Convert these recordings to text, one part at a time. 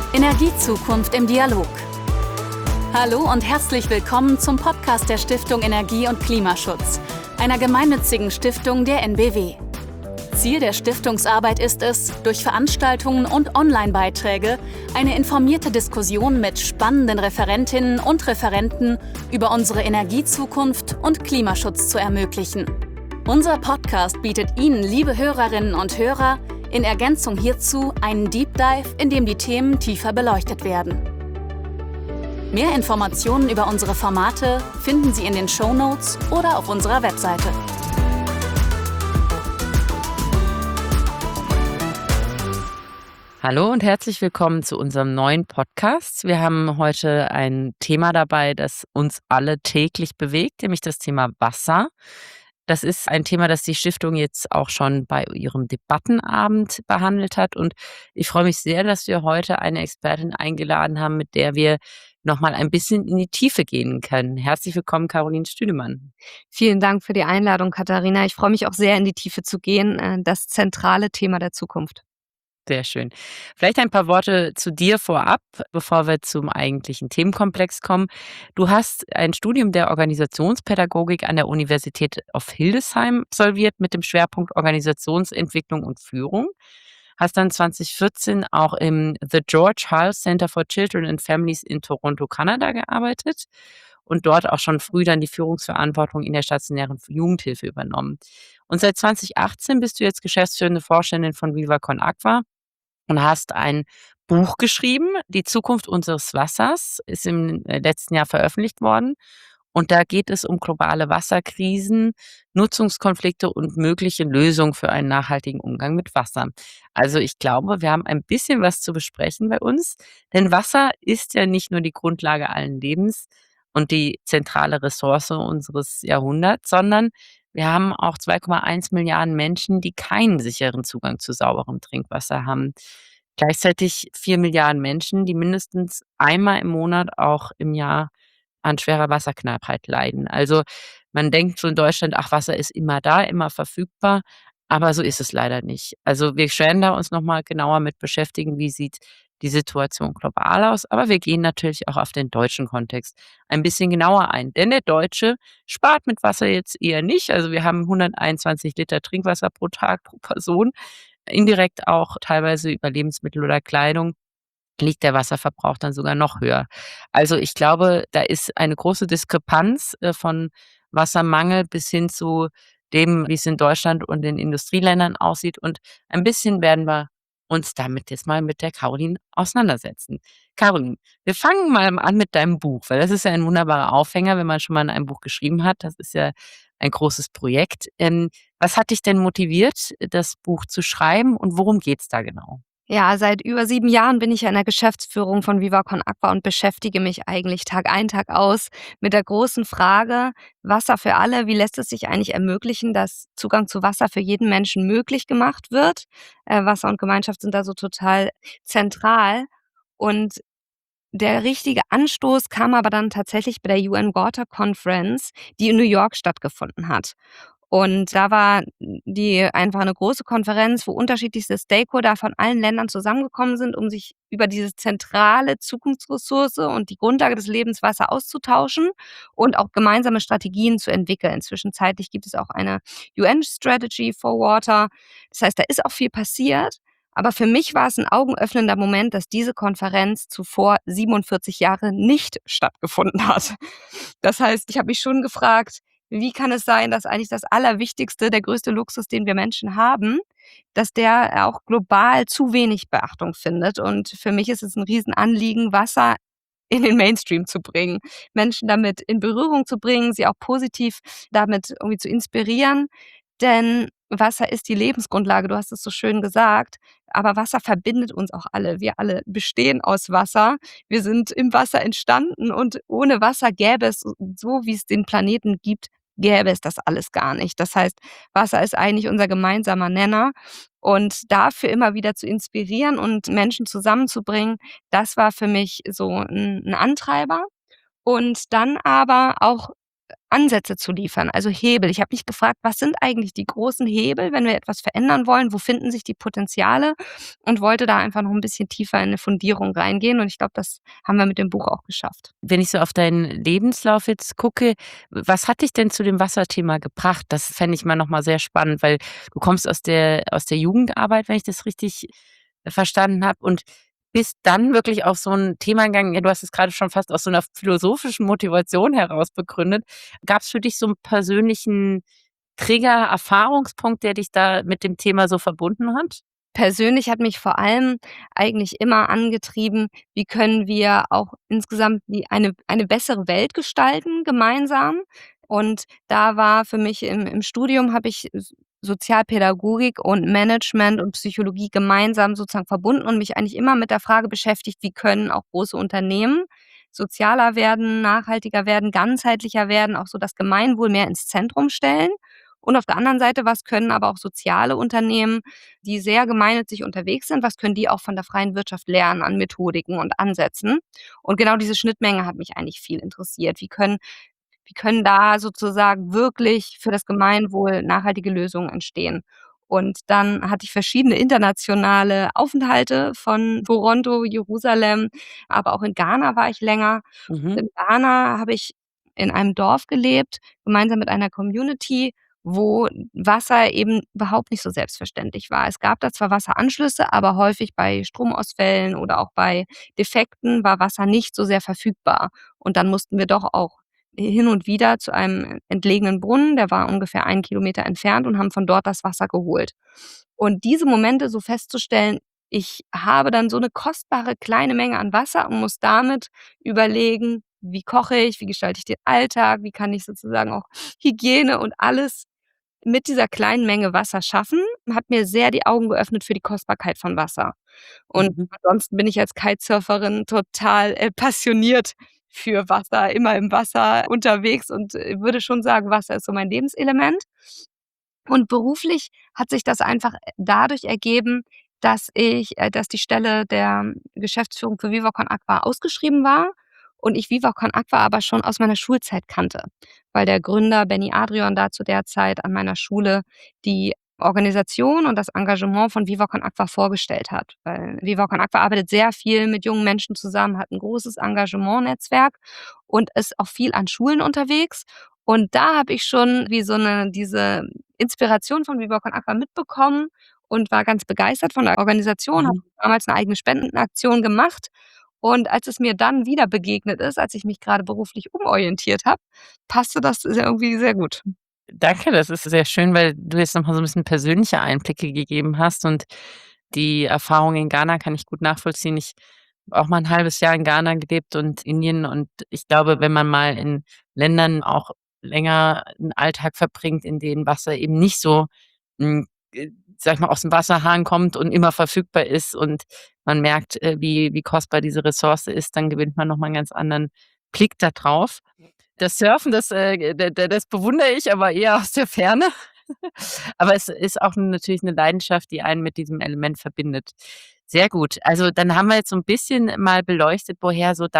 Energiezukunft im Dialog. Hallo und herzlich willkommen zum Podcast der Stiftung Energie und Klimaschutz, einer gemeinnützigen Stiftung der NBW. Ziel der Stiftungsarbeit ist es, durch Veranstaltungen und Online-Beiträge eine informierte Diskussion mit spannenden Referentinnen und Referenten über unsere Energiezukunft und Klimaschutz zu ermöglichen. Unser Podcast bietet Ihnen, liebe Hörerinnen und Hörer, in Ergänzung hierzu einen Deep Dive, in dem die Themen tiefer beleuchtet werden. Mehr Informationen über unsere Formate finden Sie in den Shownotes oder auf unserer Webseite. Hallo und herzlich willkommen zu unserem neuen Podcast. Wir haben heute ein Thema dabei, das uns alle täglich bewegt, nämlich das Thema Wasser. Das ist ein Thema, das die Stiftung jetzt auch schon bei ihrem Debattenabend behandelt hat. Und ich freue mich sehr, dass wir heute eine Expertin eingeladen haben, mit der wir nochmal ein bisschen in die Tiefe gehen können. Herzlich willkommen, Caroline Stüdemann. Vielen Dank für die Einladung, Katharina. Ich freue mich auch sehr, in die Tiefe zu gehen. Das zentrale Thema der Zukunft. Sehr schön. Vielleicht ein paar Worte zu dir vorab, bevor wir zum eigentlichen Themenkomplex kommen. Du hast ein Studium der Organisationspädagogik an der Universität of Hildesheim absolviert mit dem Schwerpunkt Organisationsentwicklung und Führung. Hast dann 2014 auch im The George Hull Center for Children and Families in Toronto, Kanada gearbeitet und dort auch schon früh dann die Führungsverantwortung in der stationären Jugendhilfe übernommen. Und seit 2018 bist du jetzt geschäftsführende Vorständin von Viva Con Agua und hast ein Buch geschrieben, Die Zukunft unseres Wassers, ist im letzten Jahr veröffentlicht worden. Und da geht es um globale Wasserkrisen, Nutzungskonflikte und mögliche Lösungen für einen nachhaltigen Umgang mit Wasser. Also ich glaube, wir haben ein bisschen was zu besprechen bei uns, denn Wasser ist ja nicht nur die Grundlage allen Lebens und die zentrale Ressource unseres Jahrhunderts, sondern wir haben auch 2,1 Milliarden Menschen, die keinen sicheren Zugang zu sauberem Trinkwasser haben. Gleichzeitig 4 Milliarden Menschen, die mindestens einmal im Monat auch im Jahr an schwerer Wasserknappheit leiden. Also man denkt so in Deutschland, ach, Wasser ist immer da, immer verfügbar, aber so ist es leider nicht. Also wir werden da uns nochmal genauer mit beschäftigen, wie sieht die Situation global aus, aber wir gehen natürlich auch auf den deutschen Kontext ein bisschen genauer ein. Denn der Deutsche spart mit Wasser jetzt eher nicht. Also wir haben 121 Liter Trinkwasser pro Tag pro Person, indirekt auch teilweise über Lebensmittel oder Kleidung liegt der Wasserverbrauch dann sogar noch höher. Also ich glaube, da ist eine große Diskrepanz von Wassermangel bis hin zu dem, wie es in Deutschland und in Industrieländern aussieht. Und ein bisschen werden wir uns damit jetzt mal mit der Caroline auseinandersetzen. Caroline, wir fangen mal an mit deinem Buch, weil das ist ja ein wunderbarer Aufhänger, wenn man schon mal ein Buch geschrieben hat. Das ist ja ein großes Projekt. Was hat dich denn motiviert, das Buch zu schreiben und worum geht's da genau? Ja, seit über 7 Jahren bin ich ja in der Geschäftsführung von Viva Con Agua und beschäftige mich eigentlich Tag ein, Tag aus mit der großen Frage, Wasser für alle, wie lässt es sich eigentlich ermöglichen, dass Zugang zu Wasser für jeden Menschen möglich gemacht wird? Wasser und Gemeinschaft sind da so total zentral. Und der richtige Anstoß kam aber dann tatsächlich bei der UN Water Conference, die in New York stattgefunden hat. Und da war die einfach eine große Konferenz, wo unterschiedlichste Stakeholder von allen Ländern zusammengekommen sind, um sich über diese zentrale Zukunftsressource und die Grundlage des Lebens Wasser auszutauschen und auch gemeinsame Strategien zu entwickeln. Zwischenzeitlich gibt es auch eine UN Strategy for Water. Das heißt, da ist auch viel passiert. Aber für mich war es ein augenöffnender Moment, dass diese Konferenz zuvor 47 Jahre nicht stattgefunden hat. Das heißt, ich habe mich schon gefragt, wie kann es sein, dass eigentlich das Allerwichtigste, der größte Luxus, den wir Menschen haben, dass der auch global zu wenig Beachtung findet? Und für mich ist es ein Riesenanliegen, Wasser in den Mainstream zu bringen, Menschen damit in Berührung zu bringen, sie auch positiv damit irgendwie zu inspirieren. Denn Wasser ist die Lebensgrundlage, du hast es so schön gesagt, aber Wasser verbindet uns auch alle. Wir alle bestehen aus Wasser. Wir sind im Wasser entstanden und ohne Wasser gäbe es, so wie es den Planeten gibt, gäbe es das alles gar nicht. Das heißt, Wasser ist eigentlich unser gemeinsamer Nenner und dafür immer wieder zu inspirieren und Menschen zusammenzubringen, das war für mich so 'n Antreiber. Und dann aber auch Ansätze zu liefern, also Hebel. Ich habe mich gefragt, was sind eigentlich die großen Hebel, wenn wir etwas verändern wollen? Wo finden sich die Potenziale? Und wollte da einfach noch ein bisschen tiefer in 'ne Fundierung reingehen und ich glaube, das haben wir mit dem Buch auch geschafft. Wenn ich so auf deinen Lebenslauf jetzt gucke, was hat dich denn zu dem Wasserthema gebracht? Das fände ich mal noch mal sehr spannend, weil du kommst aus der Jugendarbeit, wenn ich das richtig verstanden habe, und bist dann wirklich auf so 'n Thema gegangen, ja, du hast es grade schon fast aus so 'ner philosophischen Motivation heraus begründet. Gab's für dich so 'n persönlichen Trigger, Erfahrungspunkt, der dich da mit dem Thema so verbunden hat? Persönlich hat mich vor allem eigentlich immer angetrieben, wie können wir auch insgesamt eine bessere Welt gestalten gemeinsam. Und da war für mich im Studium habe ich Sozialpädagogik und Management und Psychologie gemeinsam sozusagen verbunden und mich eigentlich immer mit der Frage beschäftigt, wie können auch große Unternehmen sozialer werden, nachhaltiger werden, ganzheitlicher werden, auch so das Gemeinwohl mehr ins Zentrum stellen. Und auf der anderen Seite, was können aber auch soziale Unternehmen, die sehr gemeinnützig unterwegs sind, was können die auch von der freien Wirtschaft lernen an Methodiken und Ansätzen? Und genau diese Schnittmenge hat mich eigentlich viel interessiert. Wie können da sozusagen wirklich für das Gemeinwohl nachhaltige Lösungen entstehen? Und dann hatte ich verschiedene internationale Aufenthalte von Toronto, Jerusalem, aber auch in Ghana war ich länger. Mhm, In Ghana habe ich in einem Dorf gelebt, gemeinsam mit einer Community, wo Wasser eben überhaupt nicht so selbstverständlich war. Es gab da zwar Wasseranschlüsse, aber häufig bei Stromausfällen oder auch bei Defekten war Wasser nicht so sehr verfügbar. Und dann mussten wir doch auch hin und wieder zu einem entlegenen Brunnen, der war ungefähr 1 Kilometer entfernt und haben von dort das Wasser geholt. Und diese Momente so festzustellen, ich habe dann so 'ne kostbare kleine Menge an Wasser und muss damit überlegen: Wie koche ich, wie gestalte ich den Alltag, wie kann ich sozusagen auch Hygiene und alles mit dieser kleinen Menge Wasser schaffen, hat mir sehr die Augen geöffnet für die Kostbarkeit von Wasser. Und mhm. ansonsten bin ich als Kitesurferin total, passioniert für Wasser, immer im Wasser unterwegs und, würde schon sagen, Wasser ist so mein Lebenselement. Und beruflich hat sich das einfach dadurch ergeben, dass die Stelle der Geschäftsführung für Viva Con Aqua ausgeschrieben war und ich Viva Con Aqua aber schon aus meiner Schulzeit kannte, weil der Gründer Benny Adrian da zu der Zeit an meiner Schule die Organisation und das Engagement von Viva Con Aqua vorgestellt hat. Weil Viva Con Aqua arbeitet sehr viel mit jungen Menschen zusammen, hat 'n großes Engagement-Netzwerk und ist auch viel an Schulen unterwegs. Und da habe ich schon wie so 'ne diese Inspiration von Viva Con Aqua mitbekommen und war ganz begeistert von der Organisation, habe Mhm. damals 'ne eigene Spendenaktion gemacht. Und als es mir dann wieder begegnet ist, als ich mich grade beruflich umorientiert habe, passte das irgendwie sehr gut. Danke, das ist sehr schön, weil du jetzt noch mal so 'n bisschen persönliche Einblicke gegeben hast, und die Erfahrung in Ghana kann ich gut nachvollziehen. Ich habe auch mal 'n halbes Jahr in Ghana gelebt und Indien, und ich glaube, wenn man mal in Ländern auch länger 'n Alltag verbringt, in denen Wasser eben nicht so, hm, sage ich mal, aus'm Wasserhahn kommt und immer verfügbar ist, und man merkt, wie kostbar diese Ressource ist, dann gewinnt man noch mal 'n ganz anderen Blick da drauf. Das Surfen, das bewundere ich, aber eher aus der Ferne. Aber es ist auch natürlich 'ne Leidenschaft, die einen mit diesem Element verbindet. Sehr gut. Also, dann haben wir jetzt so 'n bisschen mal beleuchtet, woher so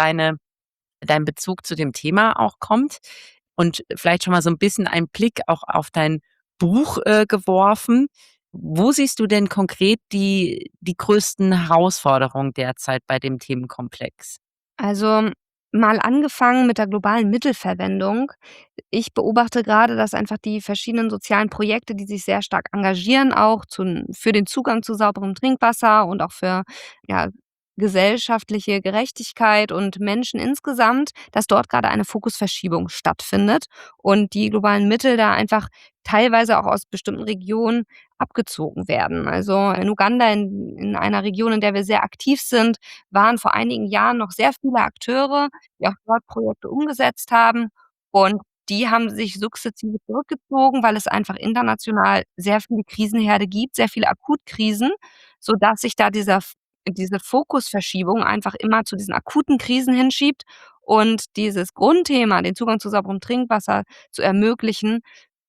dein Bezug zu dem Thema auch kommt, und vielleicht schon mal so 'n bisschen einen Blick auch auf dein Buch, geworfen. Wo siehst du denn konkret die größten Herausforderungen derzeit bei dem Themenkomplex? Also, mal angefangen mit der globalen Mittelverwendung. Ich beobachte grade, dass einfach die verschiedenen sozialen Projekte, die sich sehr stark engagieren, auch für den Zugang zu sauberem Trinkwasser und auch für, ja, gesellschaftliche Gerechtigkeit und Menschen insgesamt, dass dort grade eine Fokusverschiebung stattfindet und die globalen Mittel da einfach teilweise auch aus bestimmten Regionen abgezogen werden. Also, in Uganda, in einer Region, in der wir sehr aktiv sind, waren vor einigen Jahren noch sehr viele Akteure, die auch dort Projekte umgesetzt haben und die haben sich sukzessive zurückgezogen, weil es einfach international sehr viele Krisenherde gibt, sehr viele Akutkrisen, sodass sich da diese Fokusverschiebung einfach immer zu diesen akuten Krisen hinschiebt und dieses Grundthema, den Zugang zu sauberem Trinkwasser zu ermöglichen,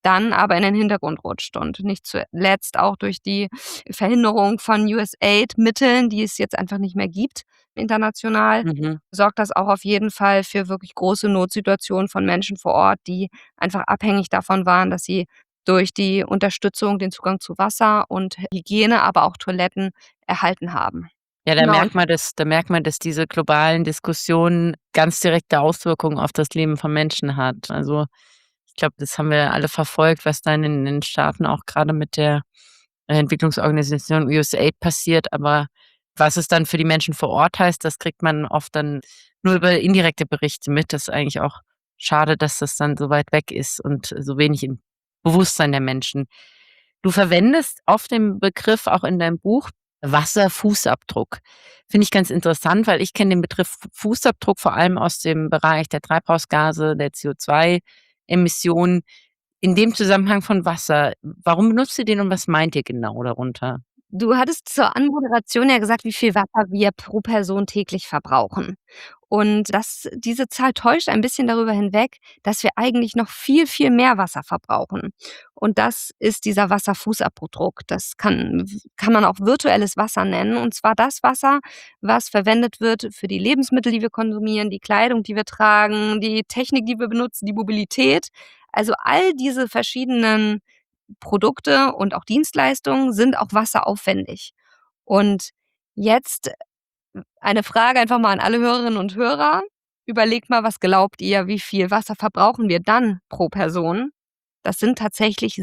dann aber in den Hintergrund rutscht. Und nicht zuletzt auch durch die Verhinderung von USAID-Mitteln, die es jetzt einfach nicht mehr gibt international, Mhm. sorgt das auch auf jeden Fall für wirklich große Notsituationen von Menschen vor Ort, die einfach abhängig davon waren, dass sie durch die Unterstützung den Zugang zu Wasser und Hygiene, aber auch Toiletten erhalten haben. Ja, Genau, und da merkt man, dass diese globalen Diskussionen ganz direkte Auswirkungen auf das Leben von Menschen hat. Also, ich glaube, das haben wir alle verfolgt, was da in den Staaten auch gerade mit der Entwicklungsorganisation USAID passiert. Aber was es dann für die Menschen vor Ort heißt, das kriegt man oft dann nur über indirekte Berichte mit. Das ist eigentlich auch schade, dass das dann so weit weg ist und so wenig im Bewusstsein der Menschen. Du verwendest oft den Begriff auch in deinem Buch Wasserfußabdruck. Finde ich ganz interessant, weil ich kenne den Begriff Fußabdruck vor allem aus dem Bereich der Treibhausgase, der CO2-Emissionen. In dem Zusammenhang von Wasser, warum benutzt ihr den und was meint ihr genau darunter? du hattest zur Anmoderation ja gesagt, wie viel Wasser wir pro Person täglich verbrauchen. Und diese Zahl täuscht ein bisschen darüber hinweg, dass wir eigentlich noch viel, viel mehr Wasser verbrauchen. Und das ist dieser Wasserfußabdruck. Das kann man auch virtuelles Wasser nennen. Und zwar das Wasser, was verwendet wird für die Lebensmittel, die wir konsumieren, die Kleidung, die wir tragen, die Technik, die wir benutzen, die Mobilität. Also all diese verschiedenen Produkte und auch Dienstleistungen sind auch wasseraufwendig. Und jetzt eine Frage einfach mal an alle Hörerinnen und Hörer. Überlegt mal, was glaubt ihr, wie viel Wasser verbrauchen wir dann pro Person? Das sind tatsächlich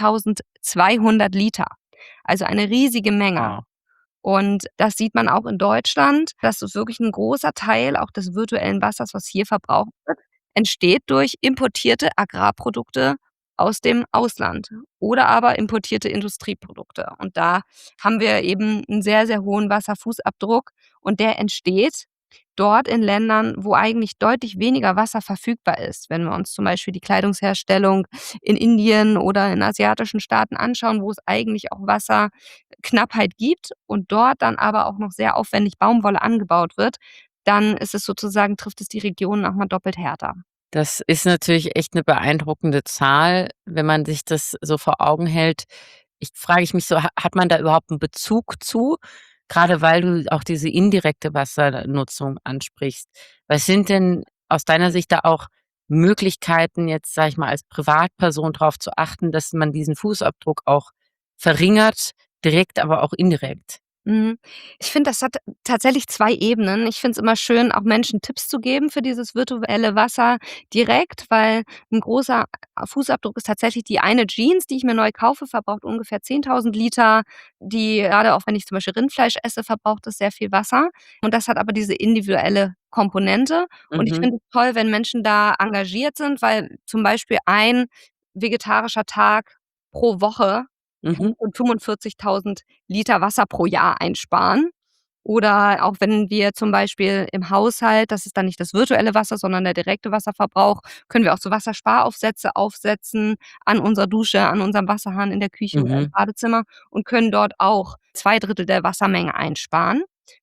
7.200 Liter, also eine riesige Menge. Wow. Und das sieht man auch in Deutschland. Das ist wirklich ein großer Teil auch des virtuellen Wassers, was hier verbraucht wird, entsteht durch importierte Agrarprodukte aus dem Ausland oder aber importierte Industrieprodukte. Und da haben wir eben einen sehr, sehr hohen Wasserfußabdruck und der entsteht dort in Ländern, wo eigentlich deutlich weniger Wasser verfügbar ist. Wenn wir uns zum Beispiel die Kleidungsherstellung in Indien oder in asiatischen Staaten anschauen, wo es eigentlich auch Wasserknappheit gibt und dort dann aber auch noch sehr aufwendig Baumwolle angebaut wird, dann ist es sozusagen trifft es die Regionen auch mal doppelt härter. Das ist natürlich echt 'ne beeindruckende Zahl, wenn man sich das so vor Augen hält. Frage ich mich so, hat man da überhaupt 'n Bezug zu? Grade weil du auch diese indirekte Wassernutzung ansprichst. Was sind denn aus deiner Sicht da auch Möglichkeiten, jetzt, sage ich mal, als Privatperson drauf zu achten, dass man diesen Fußabdruck auch verringert, direkt, aber auch indirekt? Mhm. Ich finde, das hat tatsächlich 2 Ebenen. Ich finde es immer schön, auch Menschen Tipps zu geben für dieses virtuelle Wasser direkt, weil 'n großer Fußabdruck ist tatsächlich die eine Jeans, die ich mir neu kaufe, verbraucht ungefähr 10.000 Liter. Die grade auch wenn ich zum Beispiel Rindfleisch esse, verbraucht das sehr viel Wasser. Und das hat aber diese individuelle Komponente. Und ich Mhm, finde es toll, wenn Menschen da engagiert sind, weil zum Beispiel ein vegetarischer Tag pro Woche mhm, und 45.000 Liter Wasser pro Jahr einsparen. Oder auch wenn wir zum Beispiel im Haushalt, das ist dann nicht das virtuelle Wasser, sondern der direkte Wasserverbrauch, können wir auch so Wassersparaufsätze aufsetzen an unserer Dusche, an unserem Wasserhahn in der Küche oder im mhm. Badezimmer und können dort auch 2 Drittel der Wassermenge einsparen.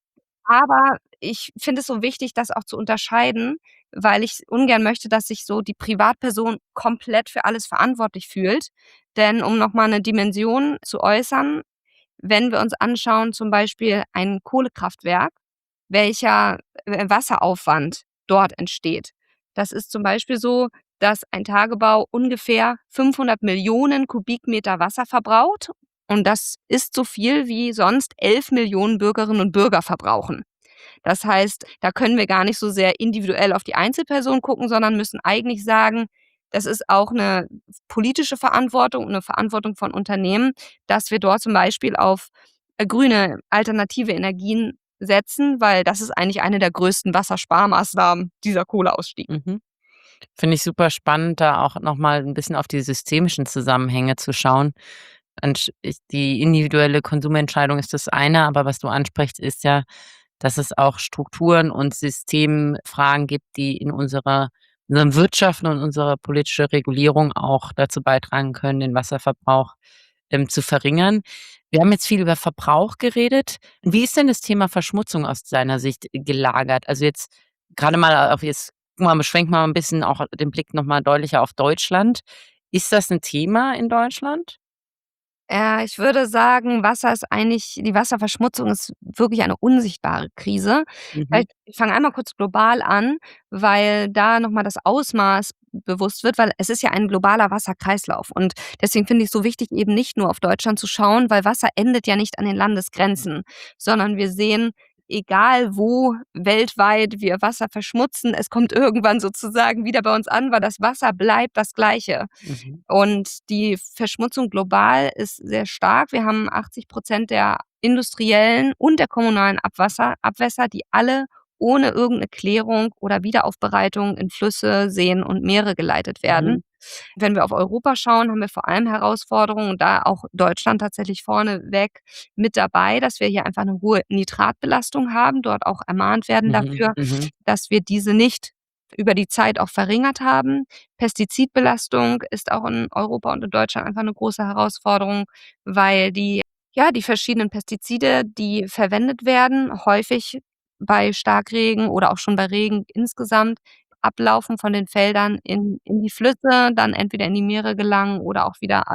Aber ich finde es so wichtig, das auch zu unterscheiden, weil ich ungern möchte, dass sich so die Privatperson komplett für alles verantwortlich fühlt. Denn um noch mal 'ne Dimension zu äußern, wenn wir uns anschauen, zum Beispiel ein Kohlekraftwerk, welcher, Wasseraufwand dort entsteht. Das ist zum Beispiel so, dass ein Tagebau ungefähr 500 Millionen Kubikmeter Wasser verbraucht und das ist so viel, wie sonst 11 Millionen Bürgerinnen und Bürger verbrauchen. Das heißt, da können wir gar nicht so sehr individuell auf die Einzelperson gucken, sondern müssen eigentlich sagen, das ist auch 'ne politische Verantwortung und 'ne Verantwortung von Unternehmen, dass wir dort zum Beispiel auf, grüne alternative Energien setzen, weil das ist eigentlich eine der größten Wassersparmaßnahmen, dieser Kohleausstieg. Mhm. Finde ich super spannend, da auch noch mal 'n bisschen auf die systemischen Zusammenhänge zu schauen. Die individuelle Konsumentscheidung ist das eine, aber was du ansprichst, ist ja, dass es auch Strukturen und Systemfragen gibt, die in unseren Wirtschaften und unserer politische Regulierung auch dazu beitragen können, den Wasserverbrauch, zu verringern. Wir haben jetzt viel über Verbrauch geredet. Wie ist denn das Thema Verschmutzung aus deiner Sicht gelagert? Also, jetzt grade mal auf jetzt guck mal, beschränken wir mal 'n bisschen auch den Blick noch mal deutlicher auf Deutschland. Ist das ein Thema in Deutschland? Ich würde sagen, die Wasserverschmutzung ist wirklich eine unsichtbare Krise. Mhm, Vielleicht ich fange einmal kurz global an, weil da noch mal das Ausmaß bewusst wird, weil es ist ja ein globaler Wasserkreislauf und deswegen finde ich es so wichtig, eben nicht nur auf Deutschland zu schauen, weil Wasser endet ja nicht an den Landesgrenzen, sondern wir sehen, egal wo weltweit wir Wasser verschmutzen, es kommt irgendwann sozusagen wieder bei uns an, weil das Wasser bleibt das Gleiche. mhm, Und die Verschmutzung global ist sehr stark. Wir haben 80 der industriellen und der kommunalen Abwässer, die alle ohne irgendeine Klärung oder Wiederaufbereitung in Flüsse, Seen und Meere geleitet werden. mhm, Wenn wir auf Europa schauen, haben wir vor allem Herausforderungen und da auch Deutschland tatsächlich vorneweg mit dabei, dass wir hier einfach eine hohe Nitratbelastung haben, dort auch ermahnt werden mhm, dafür, mhm, dass wir diese nicht über die Zeit auch verringert haben. Pestizidbelastung ist auch in Europa und in Deutschland einfach 'ne große Herausforderung, weil die verschiedenen Pestizide, die verwendet werden, häufig bei Starkregen oder auch schon bei Regen insgesamt ablaufen von den Feldern in die Flüsse, dann entweder in die Meere gelangen oder auch wieder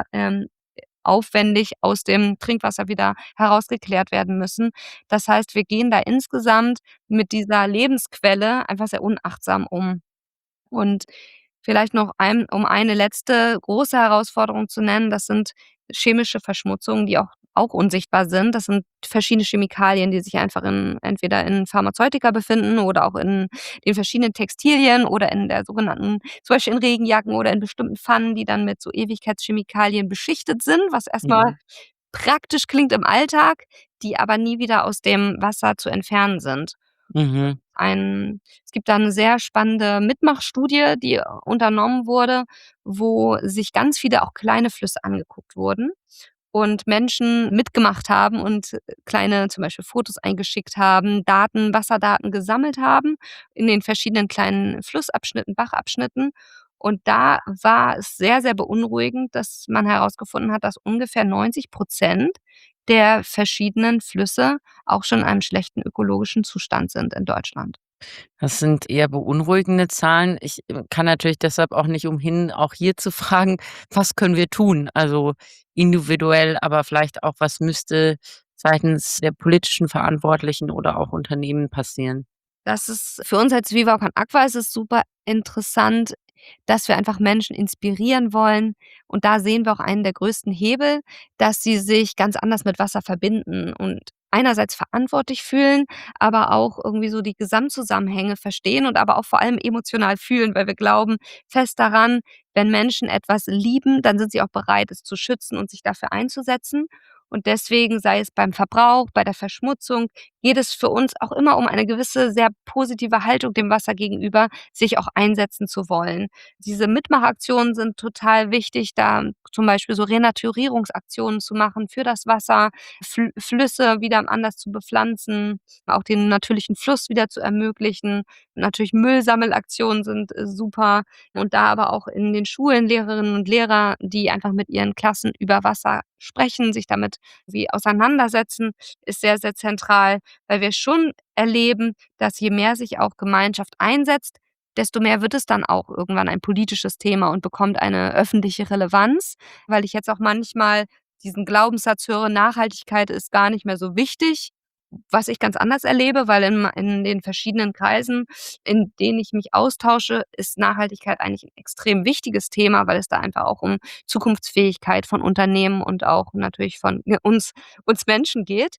aufwendig aus dem Trinkwasser wieder herausgeklärt werden müssen. Das heißt, wir gehen da insgesamt mit dieser Lebensquelle einfach sehr unachtsam um. Und vielleicht noch um eine letzte große Herausforderung zu nennen, das sind chemische Verschmutzungen, die auch unsichtbar sind. Das sind verschiedene Chemikalien, die sich einfach entweder in Pharmazeutika befinden oder auch in den verschiedenen Textilien oder in der sogenannten zum Beispiel in Regenjacken oder in bestimmten Pfannen, die dann mit so Ewigkeitschemikalien beschichtet sind, was erstmal mhm, praktisch klingt im Alltag, die aber nie wieder aus dem Wasser zu entfernen sind. mhm. Es gibt da 'ne sehr spannende Mitmachstudie, die unternommen wurde, wo sich ganz viele auch kleine Flüsse angeguckt wurden und Menschen mitgemacht haben und kleine zum Beispiel Fotos eingeschickt haben, Wasserdaten gesammelt haben in den verschiedenen kleinen Flussabschnitten, Bachabschnitten. Und da war es sehr, sehr beunruhigend, dass man herausgefunden hat, dass ungefähr 90% der verschiedenen Flüsse auch schon in einem schlechten ökologischen Zustand sind in Deutschland. Das sind eher beunruhigende Zahlen. Ich, kann natürlich deshalb auch nicht umhin, auch hier zu fragen: „Was können wir tun?“ Also, individuell, aber vielleicht auch, was müsste seitens der politischen Verantwortlichen oder auch Unternehmen passieren? Das ist für uns als Viva Con Aqua ist es super interessant, dass wir einfach Menschen inspirieren wollen. Und da sehen wir auch einen der größten Hebel, dass sie sich ganz anders mit Wasser verbinden und einerseits verantwortlich fühlen, aber auch irgendwie so die Gesamtzusammenhänge verstehen und aber auch vor allem emotional fühlen, weil wir glauben fest daran, wenn Menschen etwas lieben, dann sind sie auch bereit, es zu schützen und sich dafür einzusetzen. Und deswegen, sei es beim Verbrauch, bei der Verschmutzung, geht es für uns auch immer um eine gewisse sehr positive Haltung dem Wasser gegenüber, sich auch einsetzen zu wollen. Diese Mitmachaktionen sind total wichtig, da zum Beispiel so Renaturierungsaktionen zu machen für das Wasser, Flüsse wieder anders zu bepflanzen, auch den natürlichen Fluss wieder zu ermöglichen. Natürlich Müllsammelaktionen sind super und da aber auch in den Schulen Lehrerinnen und Lehrer, die einfach mit ihren Klassen über Wasser sprechen, sich damit wie auseinandersetzen, ist sehr, sehr zentral, weil wir schon erleben, dass je mehr sich auch Gemeinschaft einsetzt, desto mehr wird es dann auch irgendwann ein politisches Thema und bekommt eine öffentliche Relevanz, weil ich jetzt auch manchmal diesen Glaubenssatz höre, Nachhaltigkeit ist gar nicht mehr so wichtig, was ich ganz anders erlebe, weil in den verschiedenen Kreisen, in denen ich mich austausche, ist Nachhaltigkeit eigentlich 'n extrem wichtiges Thema, weil es da einfach auch um Zukunftsfähigkeit von Unternehmen und auch natürlich von, uns Menschen geht.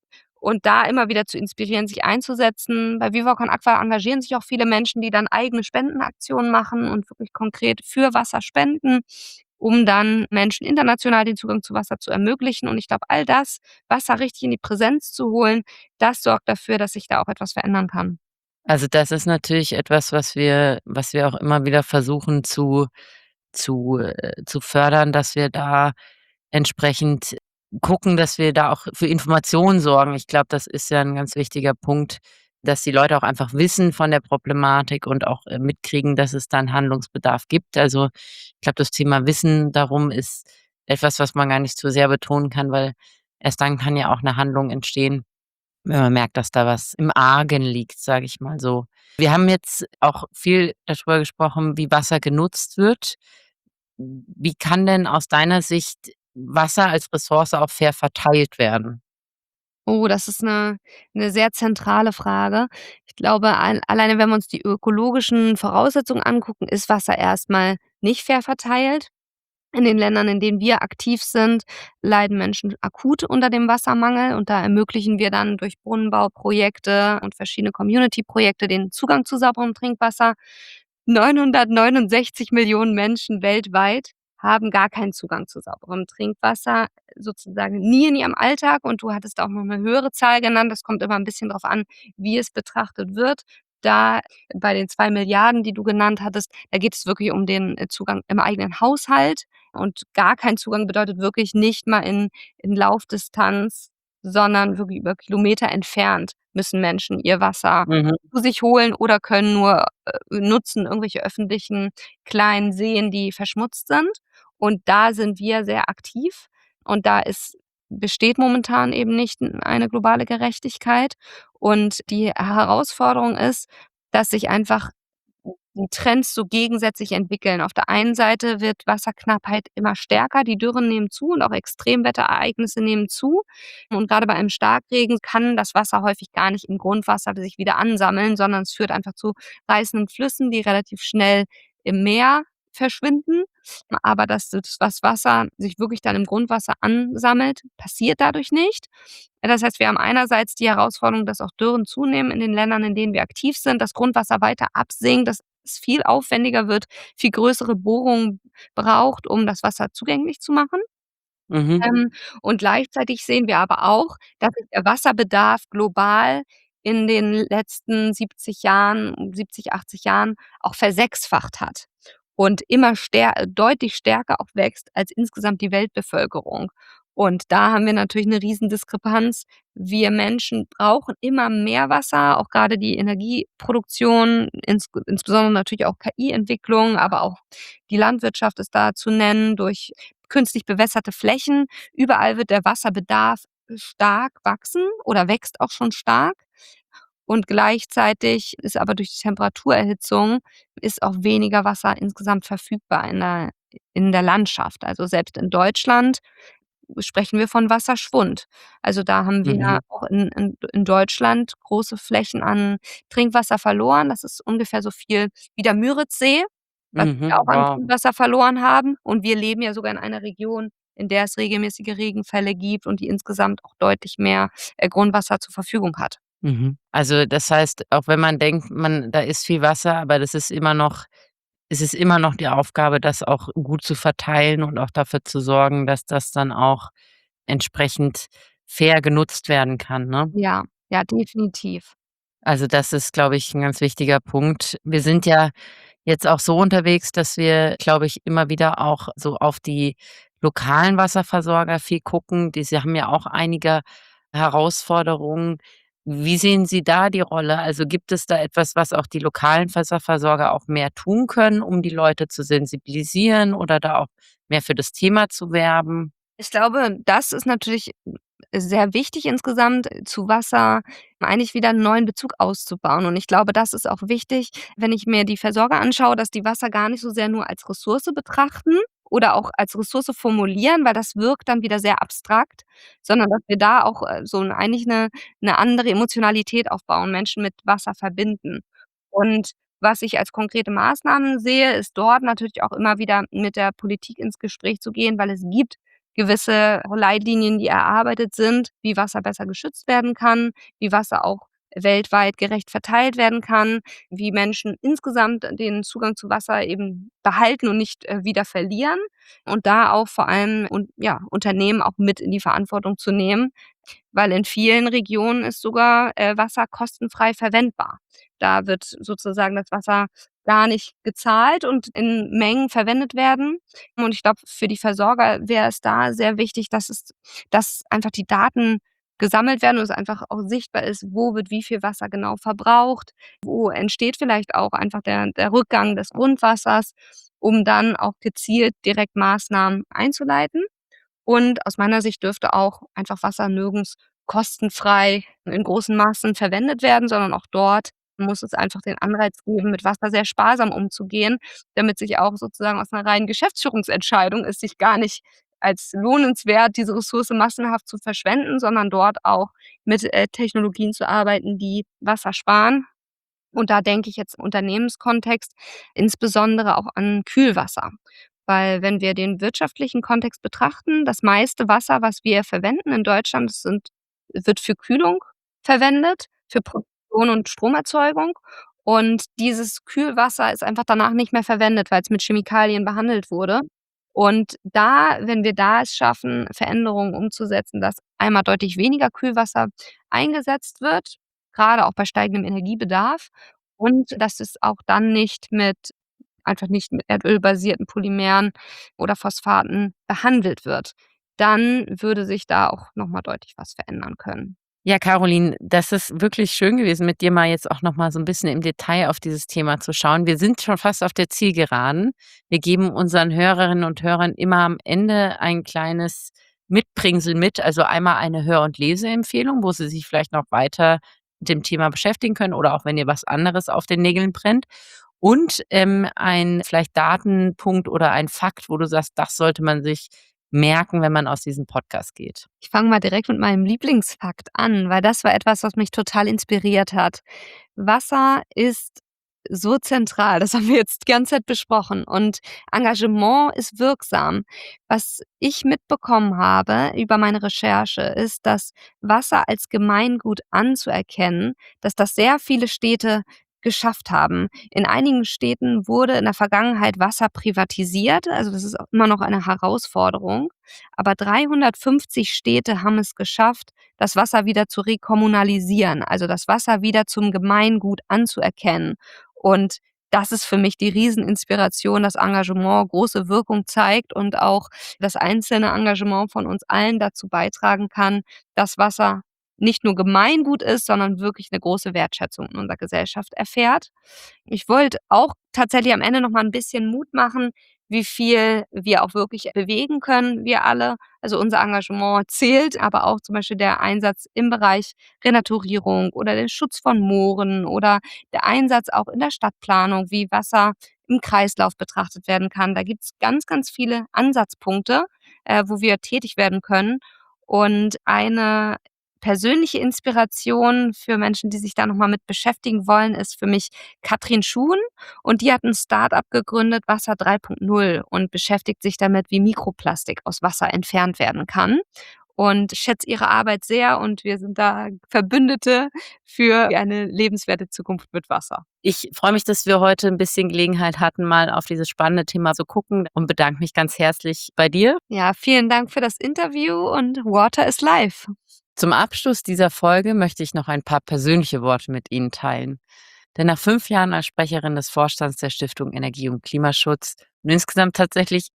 Und da immer wieder zu inspirieren, sich einzusetzen. Bei Viva Con Aqua engagieren sich auch viele Menschen, die dann eigene Spendenaktionen machen und wirklich konkret für Wasser spenden, um dann Menschen international den Zugang zu Wasser zu ermöglichen. Und ich glaube, all das, Wasser richtig in die Präsenz zu holen, das sorgt dafür, dass sich da auch etwas verändern kann. Also, das ist natürlich etwas, was wir auch immer wieder versuchen zu fördern, dass wir da entsprechend gucken, dass wir da auch für Informationen sorgen. Ich glaube, das ist ja 'n ganz wichtiger Punkt, dass die Leute auch einfach wissen von der Problematik und auch, mitkriegen, dass es da 'n Handlungsbedarf gibt. Also, ich glaube, das Thema Wissen darum ist etwas, was man gar nicht zu sehr betonen kann, weil erst dann kann ja auch 'ne Handlung entstehen, wenn man merkt, dass da was im Argen liegt, sage ich mal so. Wir haben jetzt auch viel darüber gesprochen, wie Wasser genutzt wird. Wie kann denn aus deiner Sicht Wasser als Ressource auch fair verteilt werden? Oh, das ist eine sehr zentrale Frage. Ich glaube, alleine wenn wir uns die ökologischen Voraussetzungen angucken, ist Wasser erstmal nicht fair verteilt. In den Ländern, in denen wir aktiv sind, leiden Menschen akut unter dem Wassermangel und da ermöglichen wir dann durch Brunnenbauprojekte und verschiedene Community-Projekte den Zugang zu sauberem Trinkwasser. 969 Millionen Menschen weltweit haben gar keinen Zugang zu sauberem Trinkwasser, sozusagen nie in ihrem Alltag. Und du hattest auch noch 'ne höhere Zahl genannt. Das kommt immer 'n bisschen drauf an, wie es betrachtet wird. Da bei den 2 Milliarden, die du genannt hattest, da geht es wirklich um den, Zugang im eigenen Haushalt. Und gar kein Zugang bedeutet wirklich nicht mal in Laufdistanz, sondern wirklich über Kilometer entfernt müssen Menschen ihr Wasser Mhm, zu sich holen oder können nur, nutzen irgendwelche öffentlichen kleinen Seen, die verschmutzt sind. Und da sind wir sehr aktiv und da besteht momentan eben nicht eine globale Gerechtigkeit. Und die Herausforderung ist, dass sich einfach die Trends so gegensätzlich entwickeln. Auf der einen Seite wird Wasserknappheit immer stärker, die Dürren nehmen zu und auch Extremwetterereignisse nehmen zu. Und grade bei einem Starkregen kann das Wasser häufig gar nicht im Grundwasser sich wieder ansammeln, sondern es führt einfach zu reißenden Flüssen, die relativ schnell im Meer verschwinden. Aber dass das Wasser sich wirklich dann im Grundwasser ansammelt, passiert dadurch nicht. Das heißt, wir haben einerseits die Herausforderung, dass auch Dürren zunehmen in den Ländern, in denen wir aktiv sind, das Grundwasser weiter absinkt, dass es viel aufwendiger wird, viel größere Bohrungen braucht, um das Wasser zugänglich zu machen. mhm, Ähm, und gleichzeitig sehen wir aber auch, dass sich der Wasserbedarf global in den letzten 70, 80 Jahren auch versechsfacht hat und immer deutlich stärker auch wächst als insgesamt die Weltbevölkerung. Und da haben wir natürlich 'ne Riesendiskrepanz. Wir Menschen brauchen immer mehr Wasser, auch grade die Energieproduktion, insbesondere natürlich auch KI-Entwicklung, aber auch die Landwirtschaft ist da zu nennen durch künstlich bewässerte Flächen. Überall wird der Wasserbedarf stark wachsen oder wächst auch schon stark. Und gleichzeitig ist aber durch die Temperaturerhitzung ist auch weniger Wasser insgesamt verfügbar in der Landschaft. Also, selbst in Deutschland sprechen wir von Wasserschwund. Also, da haben wir mhm, auch in Deutschland große Flächen an Trinkwasser verloren. Das ist ungefähr so viel wie der Müritzsee, was wir mhm, auch an wow. Grundwasser verloren haben. Und wir leben ja sogar in einer Region, in der es regelmäßige Regenfälle gibt und die insgesamt auch deutlich mehr, Grundwasser zur Verfügung hat. Mhm. Also, das heißt, auch wenn man denkt, da ist viel Wasser, aber das ist immer noch es ist immer noch die Aufgabe, das auch gut zu verteilen und auch dafür zu sorgen, dass das dann auch entsprechend fair genutzt werden kann, ne? Ja, ja, definitiv. Also, das ist, glaube ich, 'n ganz wichtiger Punkt. Wir sind ja jetzt auch so unterwegs, dass wir, glaube ich, immer wieder auch so auf die lokalen Wasserversorger viel gucken. Sie haben ja auch einige Herausforderungen. Wie sehen Sie da die Rolle? Also, gibt es da etwas, was auch die lokalen Wasserversorger auch mehr tun können, um die Leute zu sensibilisieren oder da auch mehr für das Thema zu werben? Ich glaube, das ist natürlich sehr wichtig insgesamt, zu Wasser eigentlich wieder 'n neuen Bezug auszubauen. Und ich glaube, das ist auch wichtig, wenn ich mir die Versorger anschaue, dass die Wasser gar nicht so sehr nur als Ressource betrachten oder auch als Ressource formulieren, weil das wirkt dann wieder sehr abstrakt, sondern dass wir da auch, so 'ne andere Emotionalität aufbauen, Menschen mit Wasser verbinden. Und was ich als konkrete Maßnahmen sehe, ist dort natürlich auch immer wieder mit der Politik ins Gespräch zu gehen, weil es gibt gewisse Leitlinien, die erarbeitet sind, wie Wasser besser geschützt werden kann, wie Wasser auch weltweit gerecht verteilt werden kann, wie Menschen insgesamt den Zugang zu Wasser eben behalten und nicht, wieder verlieren und da auch vor allem ja, Unternehmen auch mit in die Verantwortung zu nehmen, weil in vielen Regionen ist sogar, Wasser kostenfrei verwendbar. Da wird sozusagen das Wasser gar nicht gezahlt und in Mengen verwendet werden. Und ich glaube, für die Versorger wäre es da sehr wichtig, dass einfach die Daten gesammelt werden und es einfach auch sichtbar ist, wo wird wie viel Wasser genau verbraucht, wo entsteht vielleicht auch einfach der Rückgang des Grundwassers, um dann auch gezielt direkt Maßnahmen einzuleiten. Und aus meiner Sicht dürfte auch einfach Wasser nirgends kostenfrei in großen Maßen verwendet werden, sondern auch dort muss es einfach den Anreiz geben, mit Wasser sehr sparsam umzugehen, damit sich auch sozusagen aus einer reinen Geschäftsführungsentscheidung es sich gar nicht als lohnenswert, diese Ressource massenhaft zu verschwenden, sondern dort auch mit Technologien zu arbeiten, die Wasser sparen. Und da denke ich jetzt im Unternehmenskontext insbesondere auch an Kühlwasser. Weil wenn wir den wirtschaftlichen Kontext betrachten, das meiste Wasser, was wir verwenden in Deutschland, wird für Kühlung verwendet, für Produktion und Stromerzeugung. Und dieses Kühlwasser ist einfach danach nicht mehr verwendet, weil es mit Chemikalien behandelt wurde. Und wenn wir da es schaffen, Veränderungen umzusetzen, dass einmal deutlich weniger Kühlwasser eingesetzt wird, gerade auch bei steigendem Energiebedarf, und dass es auch dann nicht mit erdölbasierten Polymeren oder Phosphaten behandelt wird, dann würde sich da auch noch mal deutlich was verändern können. Ja, Caroline, das ist wirklich schön gewesen, mit dir mal jetzt auch noch mal so ein bisschen im Detail auf dieses Thema zu schauen. Wir sind schon fast auf der Zielgeraden. Wir geben unseren Hörerinnen und Hörern immer am Ende ein kleines Mitbringsel mit, also einmal eine Hör- und Leseempfehlung, wo sie sich vielleicht noch weiter mit dem Thema beschäftigen können oder auch wenn ihr was anderes auf den Nägeln brennt. Und, ein vielleicht Datenpunkt oder ein Fakt, wo du sagst, das sollte man sich merken, wenn man aus diesem Podcast geht. Ich fange mal direkt mit meinem Lieblingsfakt an, weil das war etwas, was mich total inspiriert hat. Wasser ist so zentral, das haben wir jetzt die ganze Zeit besprochen, und Engagement ist wirksam. Was ich mitbekommen habe über meine Recherche, ist, dass Wasser als Gemeingut anzuerkennen, dass das sehr viele Städte geschafft haben. In einigen Städten wurde in der Vergangenheit Wasser privatisiert, also das ist auch immer noch eine Herausforderung, aber 350 Städte haben es geschafft, das Wasser wieder zu rekommunalisieren, also das Wasser wieder zum Gemeingut anzuerkennen. Und das ist für mich die Rieseninspiration, dass Engagement große Wirkung zeigt und auch das einzelne Engagement von uns allen dazu beitragen kann, dass Wasser nicht nur Gemeingut ist, sondern wirklich eine große Wertschätzung in unserer Gesellschaft erfährt. Ich wollte auch tatsächlich am Ende noch mal ein bisschen Mut machen, wie viel wir auch wirklich bewegen können, wir alle. Also, unser Engagement zählt, aber auch zum Beispiel der Einsatz im Bereich Renaturierung oder der Schutz von Mooren oder der Einsatz auch in der Stadtplanung, wie Wasser im Kreislauf betrachtet werden kann. Da gibt's ganz, ganz viele Ansatzpunkte, wo wir tätig werden können. Und eine persönliche Inspiration für Menschen, die sich da noch mal mit beschäftigen wollen, ist für mich Katrin Schuhn, und die hat 'n Start-up gegründet, Wasser 3.0, und beschäftigt sich damit, wie Mikroplastik aus Wasser entfernt werden kann. Und ich schätze ihre Arbeit sehr, und wir sind da Verbündete für eine lebenswerte Zukunft mit Wasser. Ich freue mich, dass wir heute ein bisschen Gelegenheit hatten, mal auf dieses spannende Thema zu gucken und bedanke mich ganz herzlich bei dir. Ja, vielen Dank für das Interview, und Water is Life. Zum Abschluss dieser Folge möchte ich noch ein paar persönliche Worte mit Ihnen teilen. Denn nach 5 Jahren als Sprecherin des Vorstands der Stiftung Energie und Klimaschutz und insgesamt tatsächlich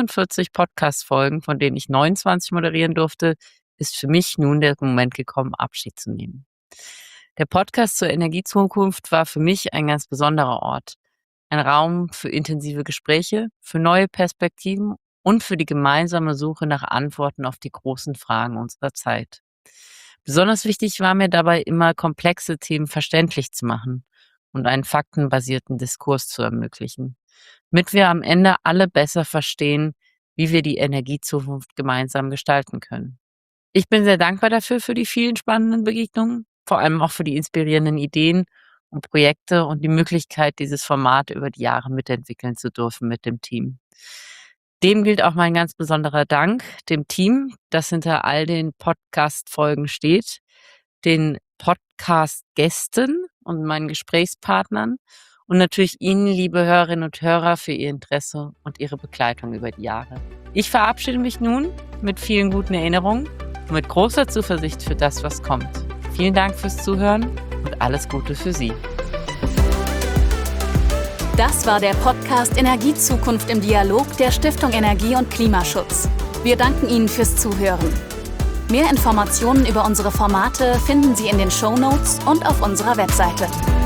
47 Podcast-Folgen, von denen ich 29 moderieren durfte, ist für mich nun der Moment gekommen, Abschied zu nehmen. Der Podcast zur Energiezukunft war für mich ein ganz besonderer Ort. Ein Raum für intensive Gespräche, für neue Perspektiven und für die gemeinsame Suche nach Antworten auf die großen Fragen unserer Zeit. Besonders wichtig war mir dabei immer, komplexe Themen verständlich zu machen und einen faktenbasierten Diskurs zu ermöglichen, damit wir am Ende alle besser verstehen, wie wir die Energiezukunft gemeinsam gestalten können. Ich bin sehr dankbar dafür, für die vielen spannenden Begegnungen, vor allem auch für die inspirierenden Ideen und Projekte und die Möglichkeit, dieses Format über die Jahre mitentwickeln zu dürfen mit dem Team. Dem gilt auch mein ganz besonderer Dank, dem Team, das hinter all den Podcast-Folgen steht, den Podcast-Gästen und meinen Gesprächspartnern und natürlich Ihnen, liebe Hörerinnen und Hörer, für Ihr Interesse und Ihre Begleitung über die Jahre. Ich verabschiede mich nun mit vielen guten Erinnerungen und mit großer Zuversicht für das, was kommt. Vielen Dank fürs Zuhören und alles Gute für Sie. Das war der Podcast Energiezukunft im Dialog der Stiftung Energie und Klimaschutz. Wir danken Ihnen fürs Zuhören. Mehr Informationen über unsere Formate finden Sie in den Shownotes und auf unserer Webseite.